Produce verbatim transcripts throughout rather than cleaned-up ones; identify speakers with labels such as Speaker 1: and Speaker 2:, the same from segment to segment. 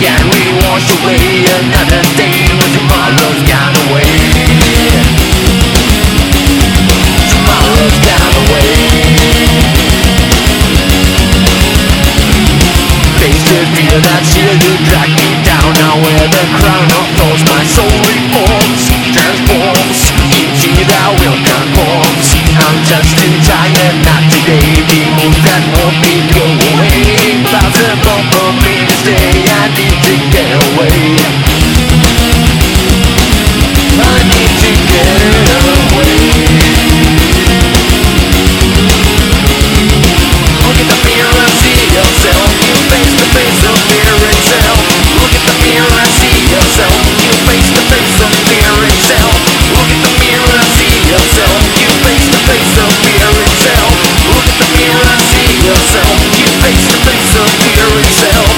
Speaker 1: can we wash away another day when tomorrow's gone away? Tomorrow's gone away. Face the fear that still you drag me down. Now where the crown of thorns my soul reforms, transforms into that will conforms. I'm just too tired not today. The mood that won't be go away. Possible for me to stay. I need to get away. I need to get away. Look at the mirror and see yourself. You face to face of fear itself. Look at the mirror and see yourself. You face to face of fear itself. Look at the mirror and see yourself. You face to face of fear itself. Look at the mirror and see yourself. You face to face of fear itself.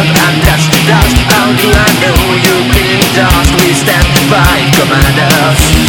Speaker 1: How do I know you're being dust? We stand by, command us.